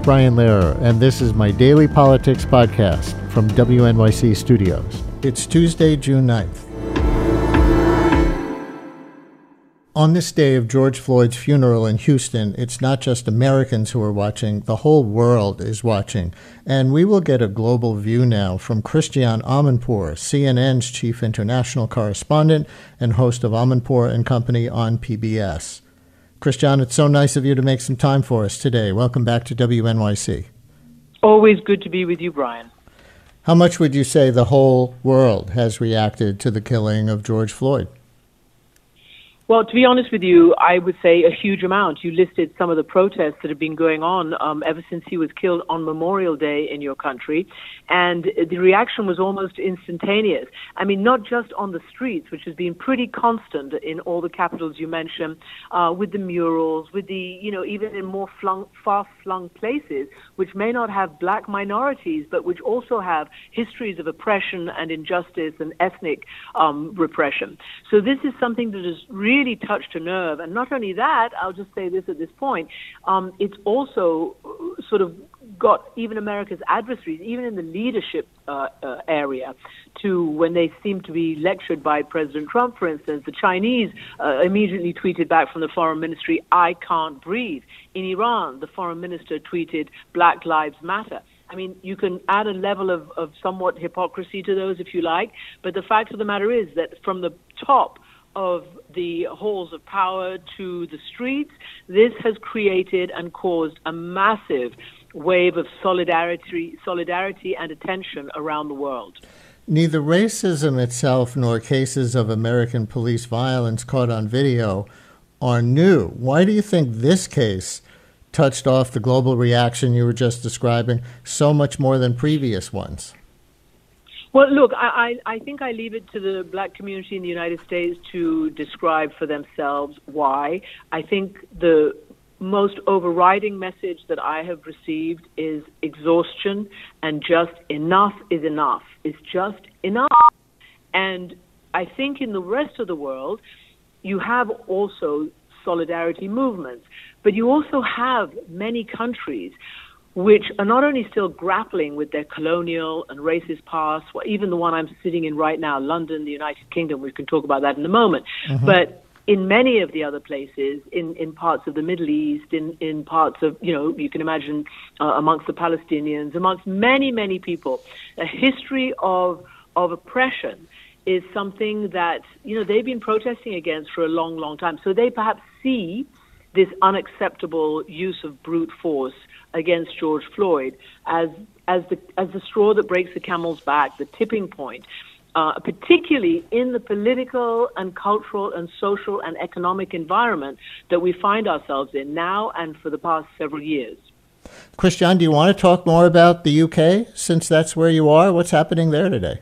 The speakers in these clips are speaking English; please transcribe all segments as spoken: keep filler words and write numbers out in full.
Brian Lehrer, and this is my daily politics podcast from W N Y C Studios. It's Tuesday, June ninth. On this day of George Floyd's funeral in Houston, it's not just Americans who are watching, the whole world is watching. And we will get a global view now from Christiane Amanpour, C N N's chief international correspondent and host of Amanpour and Company on P B S. Christiane, it's so nice of you to make some time for us today. Welcome back to W N Y C. Always good to be with you, Brian. How much would you say the whole world has reacted to the killing of George Floyd? Well, to be honest with you, I would say a huge amount. You listed some of the protests that have been going on um, ever since he was killed on Memorial Day in your country. And the reaction was almost instantaneous. I mean, not just on the streets, which has been pretty constant in all the capitals you mentioned, uh, with the murals, with the, you know, even in more flung, far-flung places, which may not have black minorities, but which also have histories of oppression and injustice and ethnic um, repression. So this is something that is really really touched a nerve. And not only that, I'll just say this at this point, um, it's also sort of got even America's adversaries, even in the leadership uh, uh, area, to when they seem to be lectured by President Trump, for instance. The Chinese uh, immediately tweeted back from the foreign ministry, "I can't breathe." In Iran, the foreign minister tweeted, "Black Lives Matter." I mean, you can add a level of, of somewhat hypocrisy to those if you like, but the fact of the matter is that from the top of the halls of power to the streets, this has created and caused a massive wave of solidarity, solidarity and attention around the world. Neither racism itself nor cases of American police violence caught on video are new. Why do you think this case touched off the global reaction you were just describing so much more than previous ones? Well, look, I, I, I think I leave it to the black community in the United States to describe for themselves why. I think the most overriding message that I have received is exhaustion and just enough is enough. It's just enough. And I think in the rest of the world, you have also solidarity movements, but you also have many countries which are not only still grappling with their colonial and racist past, well, even the one I'm sitting in right now, London, the United Kingdom, we can talk about that in a moment, mm-hmm. but in many of the other places, in, in parts of the Middle East, in, in parts of, you know, you can imagine uh, amongst the Palestinians, amongst many, many people, a history of, of oppression is something that, you know, they've been protesting against for a long, long time. So they perhaps see this unacceptable use of brute force against George Floyd as as the as the straw that breaks the camel's back, the tipping point, uh, particularly in the political and cultural and social and economic environment that we find ourselves in now and for the past several years. Christiane, do you want to talk more about the U K, since that's where you are? What's happening there today?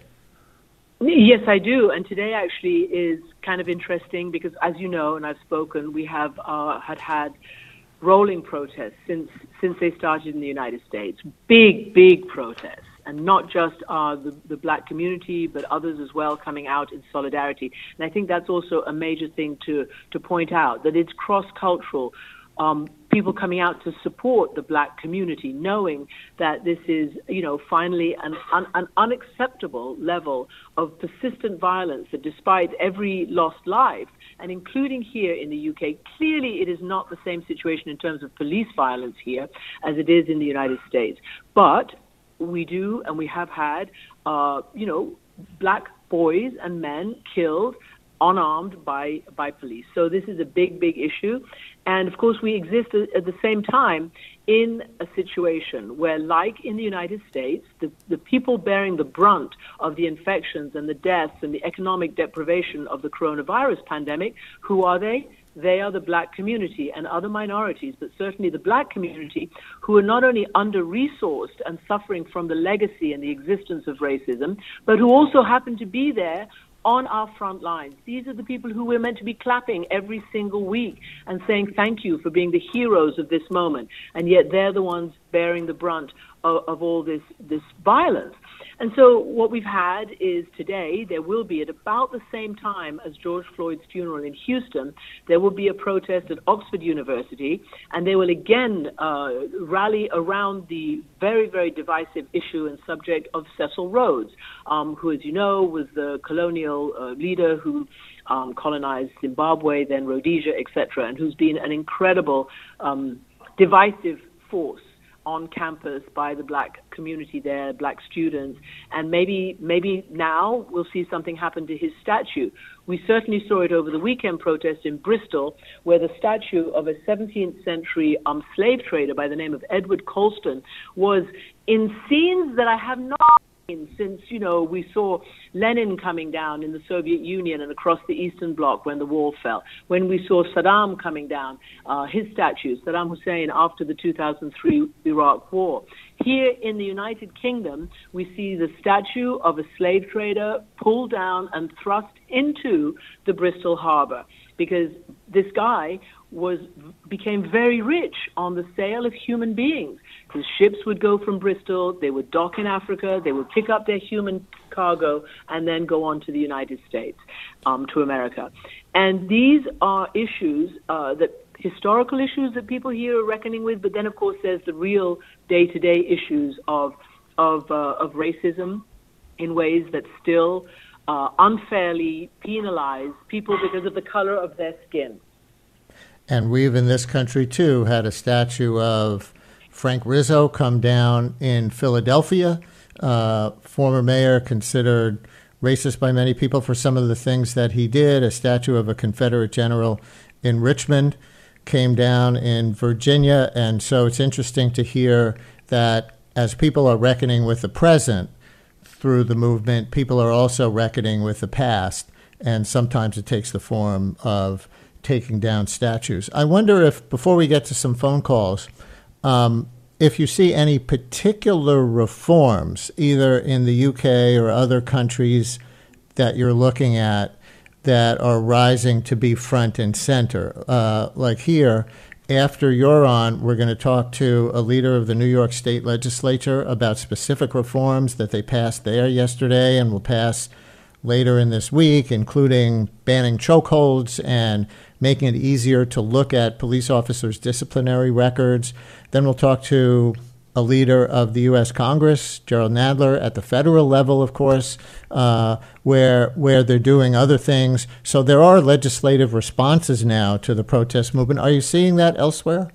Yes, I do. And today actually is kind of interesting because, as you know, and I've spoken, we have uh, had had rolling protests since since they started in the United States. Big, big protests. And not just uh, the, the black community, but others as well coming out in solidarity. And I think that's also a major thing to, to point out, that it's cross-cultural. Um, people coming out to support the black community, knowing that this is, you know, finally an, un, an unacceptable level of persistent violence that despite every lost life, and including here in the U K, clearly it is not the same situation in terms of police violence here as it is in the United States. But we do, and we have had, uh, you know, black boys and men killed unarmed by, by police. So this is a big, big issue. And of course, we exist at the same time in a situation where, like in the United States, the, the people bearing the brunt of the infections and the deaths and the economic deprivation of the coronavirus pandemic, who are they? They are the black community and other minorities, but certainly the black community, who are not only under-resourced and suffering from the legacy and the existence of racism, but who also happen to be there on our front lines. These are the people who we're meant to be clapping every single week and saying thank you for being the heroes of this moment. And yet they're the ones bearing the brunt of, of all this, this violence. And so what we've had is today, there will be at about the same time as George Floyd's funeral in Houston, there will be a protest at Oxford University, and they will again uh, rally around the very, very divisive issue and subject of Cecil Rhodes, um, who, as you know, was the colonial uh, leader who um, colonized Zimbabwe, then Rhodesia, et cetera, and who's been an incredible um, divisive force on campus by the black community there, black students, and maybe maybe now we'll see something happen to his statue. We certainly saw it over the weekend protest in Bristol, where the statue of a seventeenth century um, slave trader by the name of Edward Colston was in scenes that I have not seen since, you know, we saw Lenin coming down in the Soviet Union and across the Eastern Bloc when the wall fell, when we saw Saddam coming down, uh, his statues, Saddam Hussein after the two thousand three Iraq War. Here in the United Kingdom, we see the statue of a slave trader pulled down and thrust into the Bristol Harbor because this guy was became very rich on the sale of human beings. His ships would go from Bristol, they would dock in Africa, they would pick up their human cargo, and then go on to the United States, um, to America. And these are issues uh, that historical issues that people here are reckoning with, but then, of course, there's the real day-to-day issues of of, uh, of racism in ways that still uh, unfairly penalize people because of the color of their skin. And we've, in this country, too, had a statue of Frank Rizzo come down in Philadelphia, uh, former mayor considered racist by many people for some of the things that he did. A statue of a Confederate general in Richmond came down in Virginia. And so it's interesting to hear that as people are reckoning with the present through the movement, people are also reckoning with the past. And sometimes it takes the form of taking down statues. I wonder if, before we get to some phone calls, um, if you see any particular reforms, either in the U K or other countries that you're looking at, that are rising to be front and center. Uh, like here, after you're on, we're going to talk to a leader of the New York State Legislature about specific reforms that they passed there yesterday and will pass later in this week, including banning chokeholds and making it easier to look at police officers' disciplinary records. Then we'll talk to a leader of the U S Congress, Gerald Nadler, at the federal level, of course, uh, where where they're doing other things. So there are legislative responses now to the protest movement. Are you seeing that elsewhere?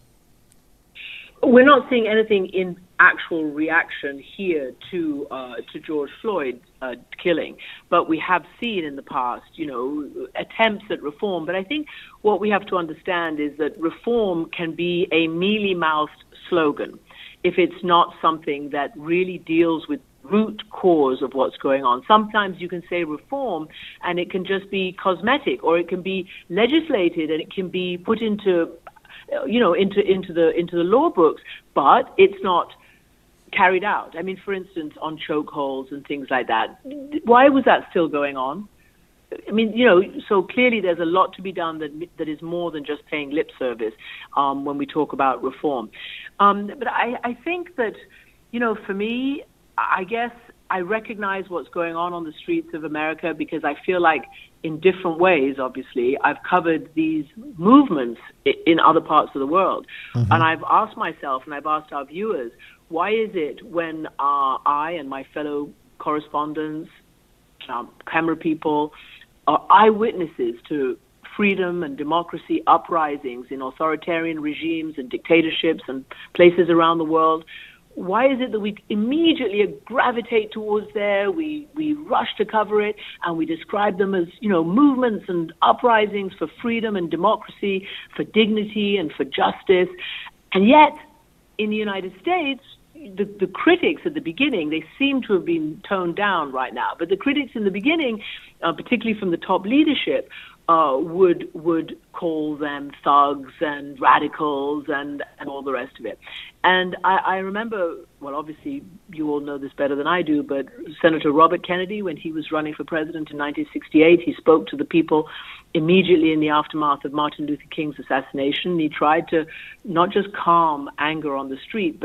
We're not seeing anything in actual reaction here to uh, to George Floyd's uh, killing, but we have seen in the past, you know, attempts at reform. But I think what we have to understand is that reform can be a mealy-mouthed slogan if it's not something that really deals with root cause of what's going on. Sometimes you can say reform and it can just be cosmetic, or it can be legislated and it can be put into you know, into into the into the law books, but it's not carried out. I mean, for instance, on chokeholds and things like that. Why was that still going on? I mean, you know, so clearly there's a lot to be done that that is more than just paying lip service um, when we talk about reform. Um, but I, I think that, you know, for me, I guess I recognize what's going on on the streets of America because I feel like in different ways, obviously, I've covered these movements in other parts of the world. Mm-hmm. And I've asked myself and I've asked our viewers, why is it when uh, I and my fellow correspondents, um, camera people, are eyewitnesses to freedom and democracy uprisings in authoritarian regimes and dictatorships and places around the world, why is it that we immediately gravitate towards there, we, we rush to cover it, and we describe them as, you know, movements and uprisings for freedom and democracy, for dignity and for justice. And yet, in the United States, the, the critics at the beginning, they seem to have been toned down right now, but the critics in the beginning, uh, particularly from the top leadership, Uh, would would call them thugs and radicals and, and all the rest of it. And I, I remember, well, obviously you all know this better than I do, but Senator Robert Kennedy, when he was running for president in nineteen sixty-eight, he spoke to the people immediately in the aftermath of Martin Luther King's assassination. He tried to not just calm anger on the street, but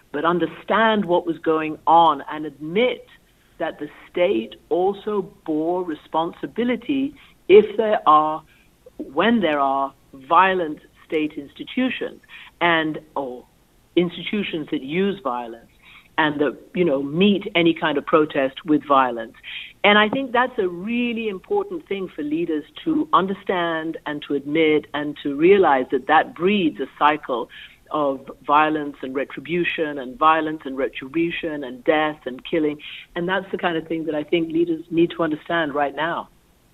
but understand what was going on and admit that the state also bore responsibility if there are, when there are violent state institutions and or institutions that use violence and that, you know, meet any kind of protest with violence. And I think that's a really important thing for leaders to understand and to admit and to realize that that breeds a cycle of violence and retribution and violence and retribution and death and killing. And that's the kind of thing that I think leaders need to understand right now.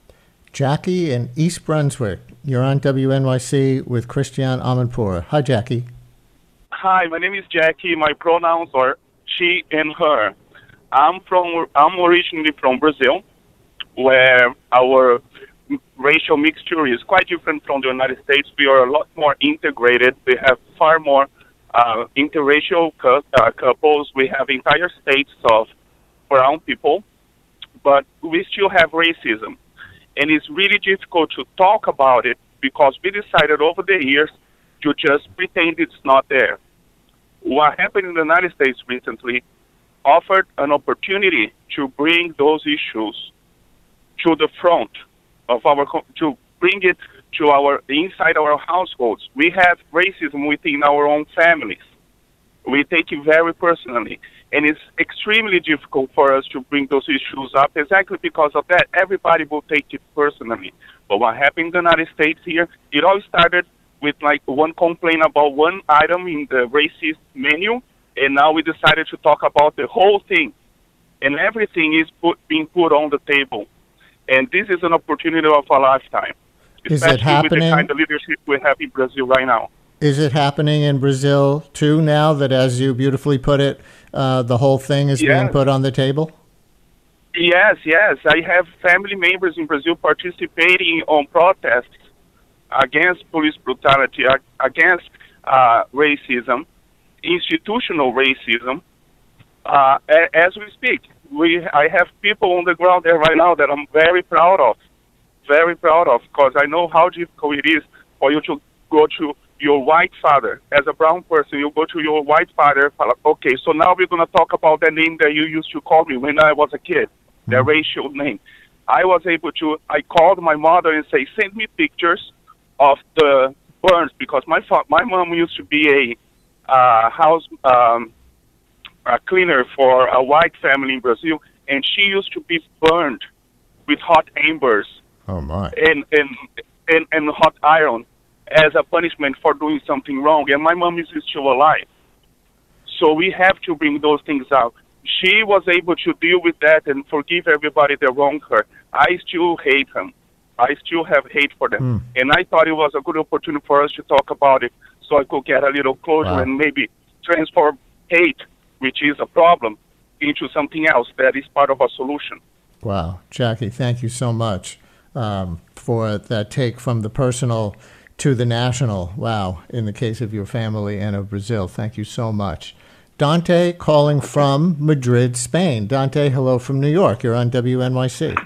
Jackie in East Brunswick, you're on W N Y C with Christiane Amanpour. Hi, Jackie. Hi, my name is Jackie. My pronouns are she and her. I'm from. I'm originally from Brazil, where our racial mixture is quite different from the United States. We are a lot more integrated. We have far more uh, interracial cu- uh, couples. We have entire states of brown people, but we still have racism. And it's really difficult to talk about it because we decided over the years to just pretend it's not there. What happened in the United States recently offered an opportunity to bring those issues to the front of our, to bring it to our, inside our households. We have racism within our own families. We take it very personally. And it's extremely difficult for us to bring those issues up exactly because of that. Everybody will take it personally. But what happened in the United States here, it all started with like one complaint about one item in the racist menu, and now we decided to talk about the whole thing. And everything is put, being put on the table. And this is an opportunity of a lifetime, Is especially it happening? with the kind of leadership we have in Brazil right now. Is it happening in Brazil, too, now that, as you beautifully put it, uh, the whole thing is Yes. being put on the table? Yes, yes. I have family members in Brazil participating on protests against police brutality, ag- against uh, racism, institutional racism. Uh, a- as we speak, we I have people on the ground there right now that I'm very proud of, very proud of, because I know how difficult it is for you to go to your white father. As a brown person, you go to your white father, okay, so now we're going to talk about the name that you used to call me when I was a kid, the mm-hmm. racial name. I was able to, I called my mother and say, send me pictures of the burns, because my fa- my mom used to be a uh, house um, a cleaner for a white family in Brazil, and she used to be burned with hot embers oh my. and, and, and, and hot iron as a punishment for doing something wrong, and my mom is still alive. So we have to bring those things out. She was able to deal with that and forgive everybody that wronged her. I still hate them. I still have hate for them. Mm. And I thought it was a good opportunity for us to talk about it so I could get a little closure wow. and maybe transform hate, which is a problem, into something else that is part of a solution. Wow. Jackie, thank you so much um, for that take from the personal to the national. Wow. In the case of your family and of Brazil. Thank you so much. Dante calling from Madrid, Spain. Dante, hello from New York. You're on W N Y C.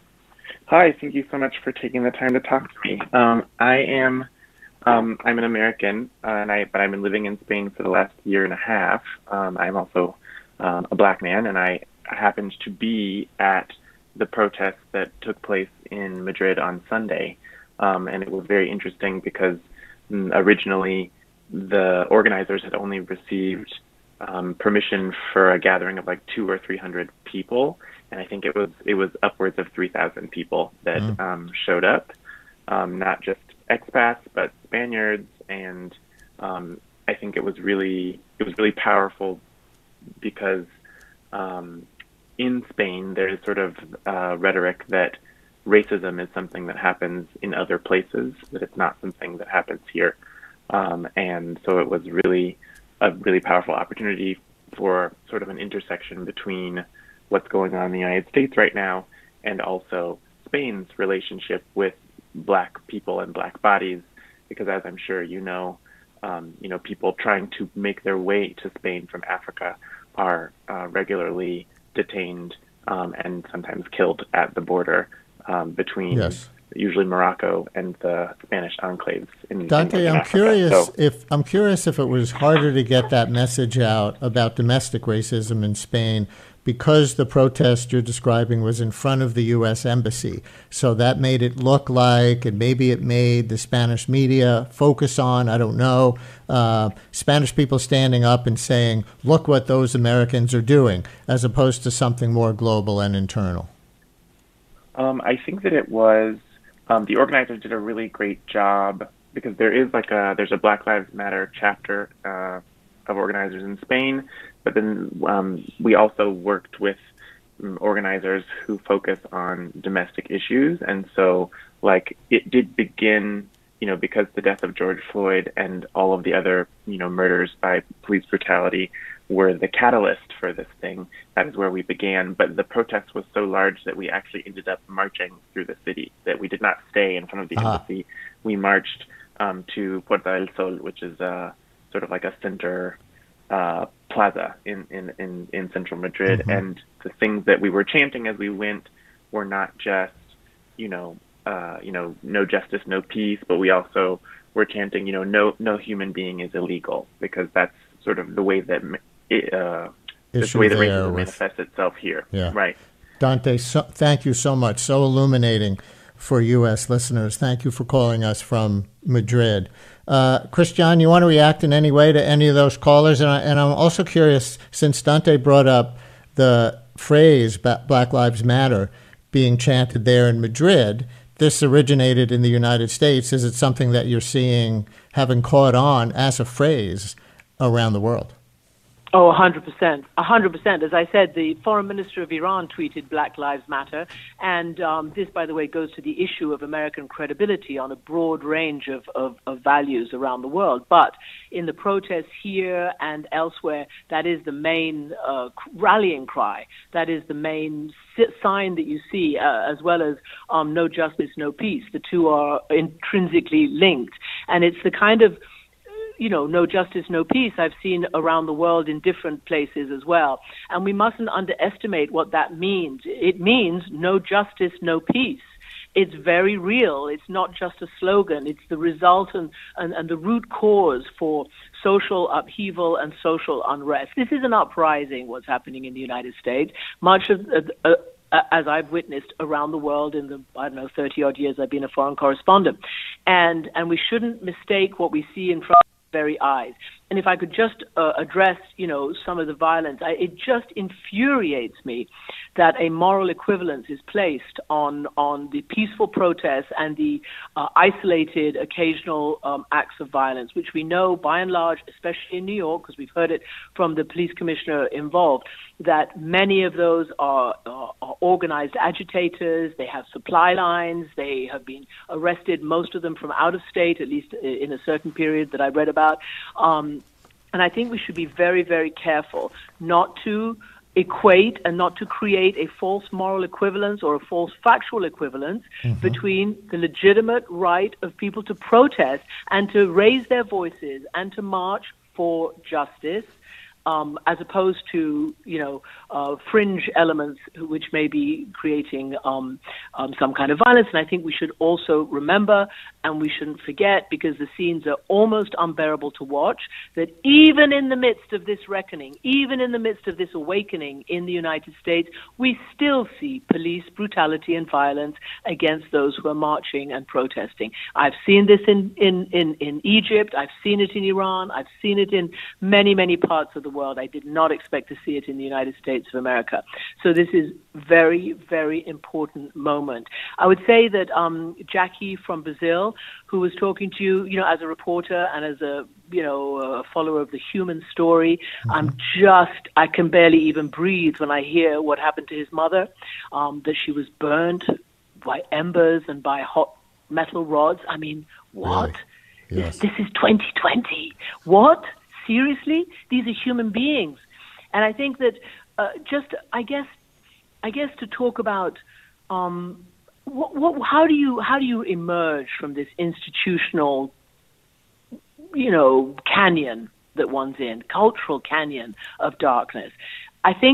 Hi, thank you so much for taking the time to talk to me. Um, I am, um, I'm an American, uh, and I, but I've been living in Spain for the last year and a half. Um, I'm also um, a black man, and I happened to be at the protest that took place in Madrid on Sunday. Um, and it was very interesting because mm, originally the organizers had only received um, permission for a gathering of like two or three hundred people, and I think it was it was upwards of three thousand people that mm. um, showed up, um, not just expats but Spaniards, and um, I think it was really it was really powerful because um, in Spain there is sort of uh, rhetoric that racism is something that happens in other places, that it's not something that happens here. Um, and so it was really a really powerful opportunity for sort of an intersection between what's going on in the United States right now and also Spain's relationship with black people and black bodies, because as I'm sure you know, um, you know, people trying to make their way to Spain from Africa are uh, regularly detained um, and sometimes killed at the border. Um, between yes. usually Morocco and the Spanish enclaves in, Dante, in I'm Africa. curious So, if I'm curious if it was harder to get that message out about domestic racism in Spain because the protest you're describing was in front of the U S Embassy. So that made it look like, and maybe it made the Spanish media focus on, I don't know, uh, Spanish people standing up and saying, look what those Americans are doing, as opposed to something more global and internal. Um, I think that it was, um, the organizers did a really great job because there is like a, there's a Black Lives Matter chapter uh, of organizers in Spain, but then um, we also worked with um, organizers who focus on domestic issues. And so like it did begin, you know, because the death of George Floyd and all of the other, you know, murders by police brutality were the catalyst for this thing. That is where we began. But the protest was so large that we actually ended up marching through the city, that we did not stay in front of the uh-huh. embassy. We marched um, to Puerta del Sol, which is uh, sort of like a center uh, plaza in, in, in, in central Madrid. Mm-hmm. And the things that we were chanting as we went were not just, you know, uh, you know, no justice, no peace, but we also were chanting, you know, no, no human being is illegal, because that's sort of the way that it, uh, that's the way that racism with, manifests itself here. Yeah. Right. Dante, so, thank you so much. So illuminating for U S listeners. Thank you for calling us from Madrid. Uh, Christian, you want to react in any way to any of those callers? And, I, and I'm also curious, since Dante brought up the phrase Black Lives Matter being chanted there in Madrid, this originated in the United States. Is it something that you're seeing having caught on as a phrase around the world? Oh, one hundred percent. one hundred percent. As I said, the foreign minister of Iran tweeted Black Lives Matter. And um, this, by the way, goes to the issue of American credibility on a broad range of, of, of values around the world. But in the protests here and elsewhere, that is the main uh, rallying cry. That is the main sign that you see, uh, as well as um, no justice, no peace. The two are intrinsically linked. And it's the kind of you know, no justice, no peace I've seen around the world in different places as well. And we mustn't underestimate what that means. It means no justice, no peace. It's very real. It's not just a slogan. It's the result and, and, and the root cause for social upheaval and social unrest. This is an uprising, what's happening in the United States. Much of uh, uh, as I've witnessed around the world in the, I don't know, thirty-odd years I've been a foreign correspondent. And, and we shouldn't mistake what we see in front of very eyes. And if I could just uh, address, you know, some of the violence, I, it just infuriates me that a moral equivalence is placed on on the peaceful protests and the uh, isolated occasional um, acts of violence, which we know by and large, especially in New York, because we've heard it from the police commissioner involved, that many of those are, are, are organized agitators. They have supply lines. They have been arrested, most of them from out of state, at least in a certain period that I read about. Um, and I think we should be very, very careful not to equate and not to create a false moral equivalence or a false factual equivalence mm-hmm. between the legitimate right of people to protest and to raise their voices and to march for justice, Um, as opposed to, you know, uh, fringe elements which may be creating um, um, some kind of violence. And I think we should also remember, and we shouldn't forget, because the scenes are almost unbearable to watch, that even in the midst of this reckoning, even in the midst of this awakening in the United States, we still see police brutality and violence against those who are marching and protesting. I've seen this in, in, in, in Egypt. I've seen it in Iran. I've seen it in many, many parts of the world. I did not expect to see it in the United States of America. So this is very, very important moment. I would say that um, Jackie from Brazil, who was talking to you, you know, as a reporter and as a, you know, a follower of the human story, mm-hmm. I'm just, I can barely even breathe when I hear what happened to his mother, um, that she was burned by embers and by hot metal rods. I mean, what? Really? Yes. This, this is twenty twenty. What? Seriously? These are human beings. And I think that uh, just, I guess, I guess to talk about um, what, what, how do you how do you emerge from this institutional, you know, canyon that one's in, cultural canyon of darkness? I think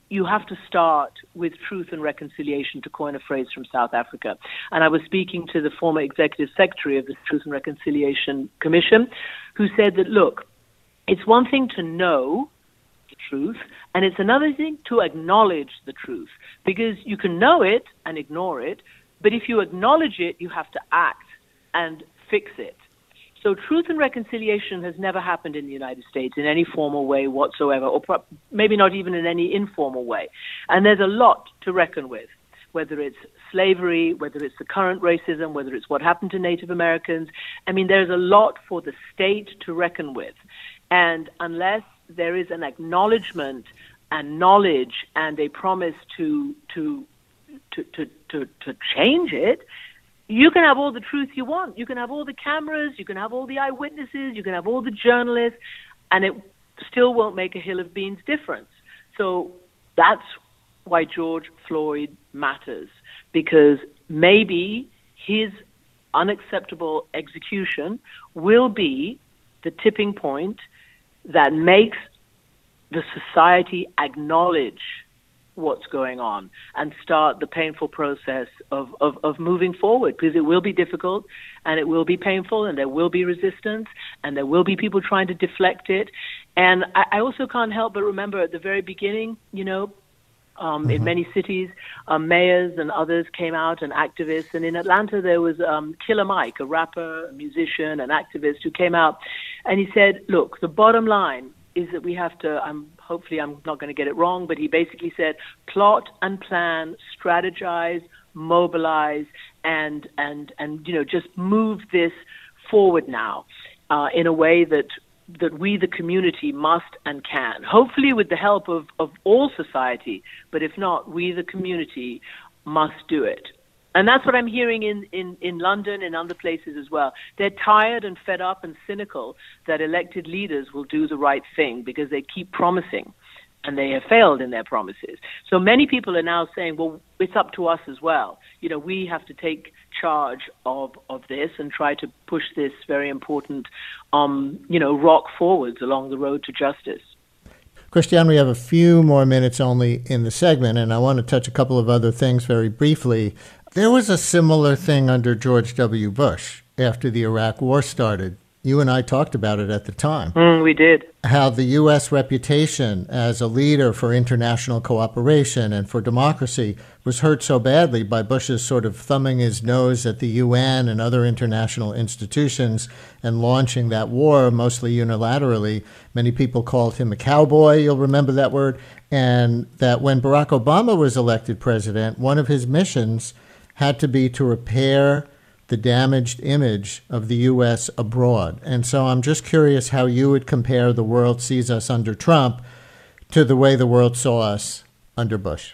you have to start with truth and reconciliation, to coin a phrase from South Africa. And I was speaking to the former executive secretary of the Truth and Reconciliation Commission, who said that, look, it's one thing to know the truth, and it's another thing to acknowledge the truth, because you can know it and ignore it, but if you acknowledge it, you have to act and fix it. So truth and reconciliation has never happened in the United States in any formal way whatsoever, or pro- maybe not even in any informal way. And there's a lot to reckon with, whether it's slavery, whether it's the current racism, whether it's what happened to Native Americans. I mean, there's a lot for the state to reckon with. And unless there is an acknowledgement and knowledge and a promise to to to to to, to change it, you can have all the truth you want. You can have all the cameras, you can have all the eyewitnesses, you can have all the journalists, and it still won't make a hill of beans difference. So that's why George Floyd matters, because maybe his unacceptable execution will be the tipping point that makes the society acknowledge what's going on and start the painful process of, of, of moving forward, because it will be difficult and it will be painful and there will be resistance and there will be people trying to deflect it. And I, I also can't help but remember at the very beginning, you know, um, mm-hmm. in many cities, um, mayors and others came out and activists. And in Atlanta, there was um, Killer Mike, a rapper, a musician, an activist who came out and he said, look, the bottom line is that we have to, I'm hopefully I'm not going to get it wrong, but he basically said, plot and plan, strategize, mobilize, and, and, and you know, just move this forward now uh, in a way that that we, the community, must and can, hopefully with the help of, of all society, but if not, we, the community, must do it. And that's what I'm hearing in, in, in London and other places as well. They're tired and fed up and cynical that elected leaders will do the right thing because they keep promising and they have failed in their promises. So many people are now saying, well, it's up to us as well. You know, we have to take charge of, of this and try to push this very important, um, you know, rock forwards along the road to justice. Christiane, we have a few more minutes only in the segment, and I want to touch a couple of other things very briefly. There was a similar thing under George W. Bush after the Iraq War started. You and I talked about it at the time. Mm, we did. How the U S reputation as a leader for international cooperation and for democracy was hurt so badly by Bush's sort of thumbing his nose at the U N and other international institutions and launching that war mostly unilaterally. Many people called him a cowboy, you'll remember that word, and that when Barack Obama was elected president, one of his missions had to be to repair the damaged image of the U S abroad. And so I'm just curious how you would compare the world sees us under Trump to the way the world saw us under Bush.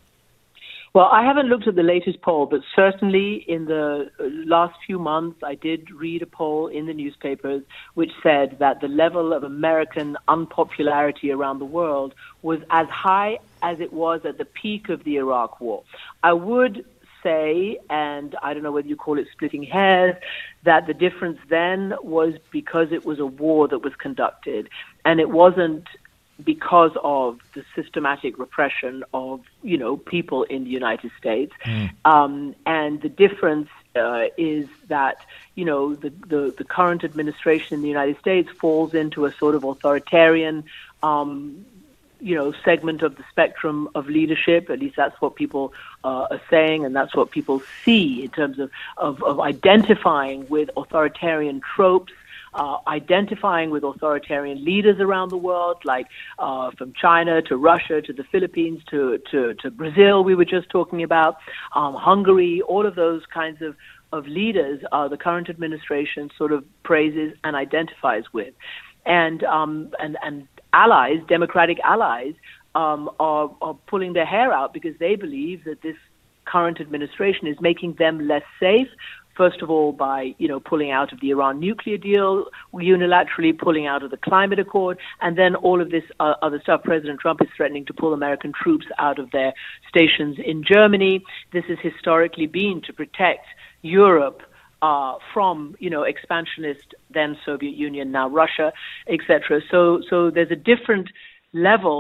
Well, I haven't looked at the latest poll, but certainly in the last few months, I did read a poll in the newspapers which said that the level of American unpopularity around the world was as high as it was at the peak of the Iraq War. I would say, and I don't know whether you call it splitting hairs, that the difference then was because it was a war that was conducted, and it wasn't because of the systematic repression of, you know, people in the United States. Mm. Um, and the difference uh, is that, you know, the, the, the current administration in the United States falls into a sort of authoritarian um you know, segment of the spectrum of leadership. At least that's what people uh, are saying, and that's what people see in terms of, of, of identifying with authoritarian tropes, uh, identifying with authoritarian leaders around the world, like uh, from China to Russia to the Philippines to, to, to Brazil, we were just talking about, um, Hungary, all of those kinds of, of leaders uh, the current administration sort of praises and identifies with. And, um, and, and, allies, democratic allies, um, are, are pulling their hair out because they believe that this current administration is making them less safe. First of all, by, you know, pulling out of the Iran nuclear deal, unilaterally pulling out of the climate accord, and then all of this uh, other stuff. President Trump is threatening to pull American troops out of their stations in Germany. This has historically been to protect Europe Uh, from, you know, expansionist, then Soviet Union, now Russia, et cetera. So, so there's a different level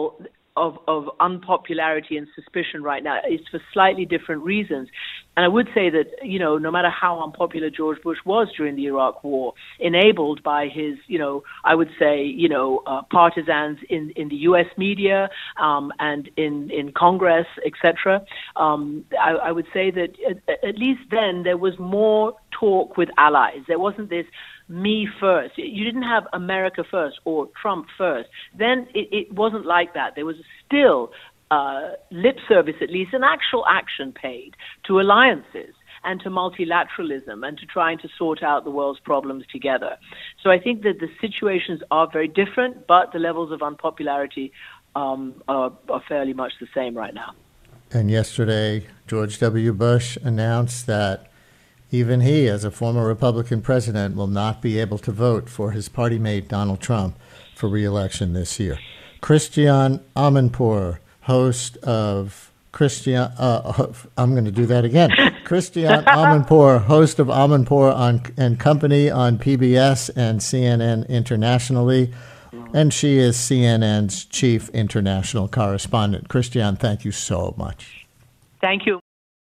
of, of unpopularity and suspicion right now is for slightly different reasons. And I would say that, you know, no matter how unpopular George Bush was during the Iraq War, enabled by his, you know, I would say, you know, uh, partisans in, in the U S media um, and in, in Congress, et cetera, um, I, I would say that at, at least then there was more talk with allies. There wasn't this me first. You didn't have America first or Trump first. Then it, it wasn't like that. There was still uh, lip service, at least, and actual action paid to alliances and to multilateralism and to trying to sort out the world's problems together. So I think that the situations are very different, but the levels of unpopularity um, are, are fairly much the same right now. And yesterday, George W. Bush announced that even he, as a former Republican president, will not be able to vote for his party mate, Donald Trump, for re-election this year. Christiane Amanpour, host of Christiane, uh, I'm going to do that again. Christiane Amanpour, host of Amanpour on, and Company on P B S and C N N internationally, and she is C N N's chief international correspondent. Christiane, thank you so much. Thank you.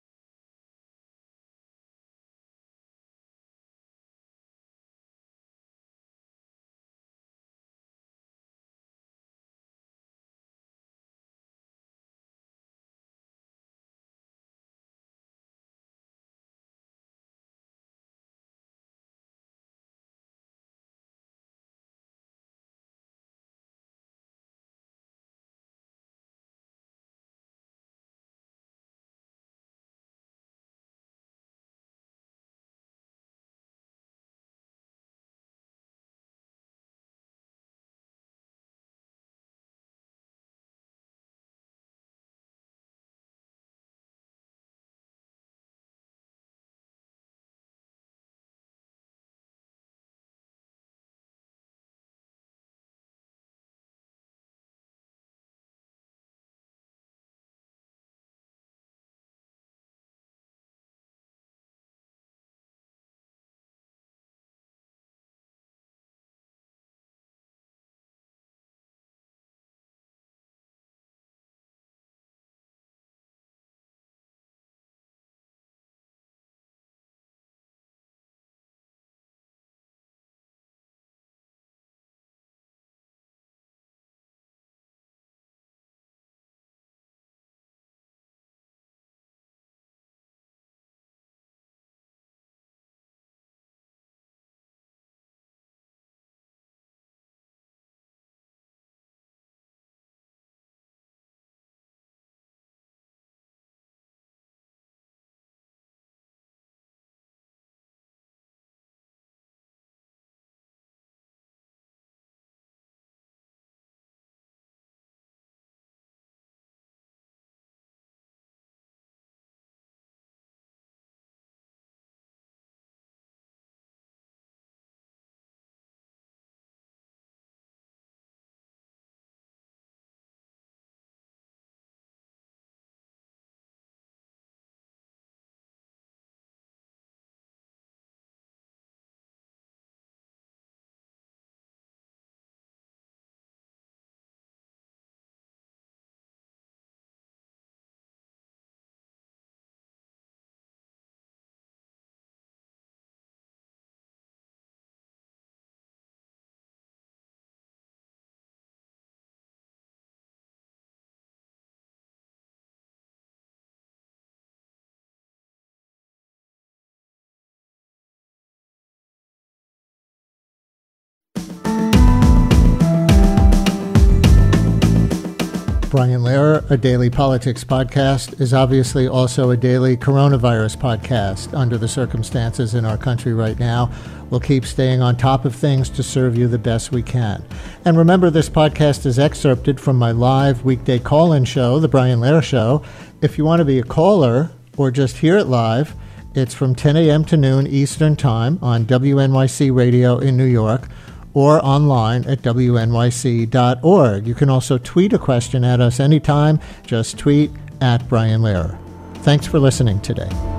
Brian Lehrer, a daily politics podcast, is obviously also a daily coronavirus podcast. Under the circumstances in our country right now, we'll keep staying on top of things to serve you the best we can. And remember, this podcast is excerpted from my live weekday call-in show, The Brian Lehrer Show. If you want to be a caller or just hear it live, it's from ten a.m. to noon Eastern Time on W N Y C Radio in New York, or online at W N Y C dot org. You can also tweet a question at us anytime. Just tweet at Brian Lehrer. Thanks for listening today.